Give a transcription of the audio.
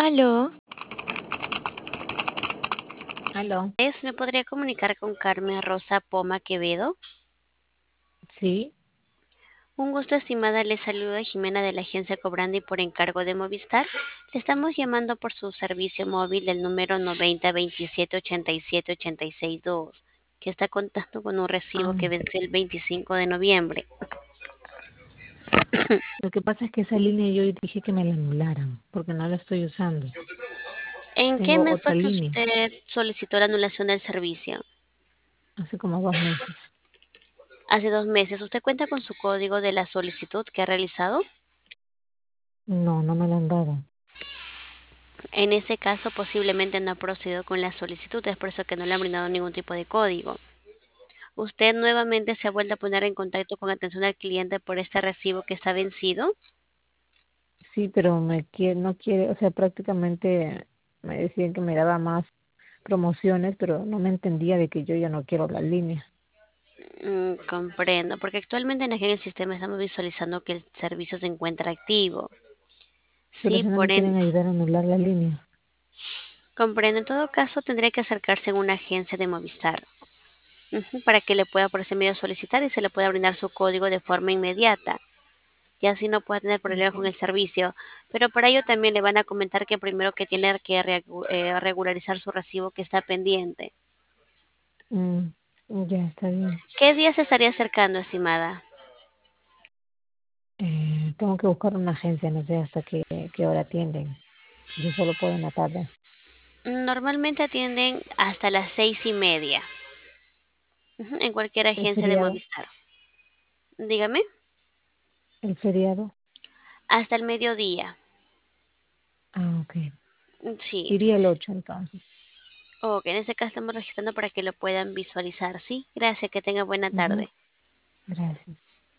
Aló, Aló, ¿me podría comunicar con Carmen Rosa Poma Quevedo? sí, Un gusto, estimada. Le saluda Jimena de la agencia Cobrandi por encargo de Movistar. Le estamos llamando por su servicio móvil del número 90 27 87 86 2, que está contando con un recibo ah, que venció el 25 de noviembre. lo que pasa es que esa línea yo dije que me la anularan porque no la estoy usando. ¿En qué Tengo mes fue otra que línea usted solicitó la anulación del servicio? hace como 2 meses. Hace 2 meses. ¿Usted cuenta con su código de la solicitud que ha realizado? No, no me la han dado. En ese caso, posiblemente no ha procedido con la solicitud, es por eso que no le han brindado ningún tipo de código. ¿Usted nuevamente se ha vuelto a poner en contacto con atención al cliente por este recibo que está vencido? Sí, pero no quiere, o sea, prácticamente me decían que me daba más promociones, pero no me entendía de que yo ya no quiero la línea. Comprendo, porque actualmente aquí en el sistema estamos visualizando que el servicio se encuentra activo. Pero Sí, si no me quieren ayudar a anular la línea. comprendo. En todo caso, tendría que acercarse a una agencia de Movistar, para que le pueda por ese medio solicitar y se le pueda brindar su código de forma inmediata. Y así no pueda tener problemas con Okay. el servicio. Pero para ello también le van a comentar que primero que tiene que regularizar su recibo que está pendiente. Mm, ya está bien. ¿Qué día se estaría acercando, estimada? Tengo que buscar una agencia, no sé hasta qué hora atienden. Yo solo puedo en la tarde. Normalmente atienden hasta las 6:30, en cualquier El agencia de feriado, Movistar. Dígame, el feriado. hasta el mediodía. Ah, ok. Sí. Iría el 8 entonces. Ok, en este caso estamos registrando para que lo puedan visualizar. Sí, gracias, que tenga buena Ujú, tarde. gracias.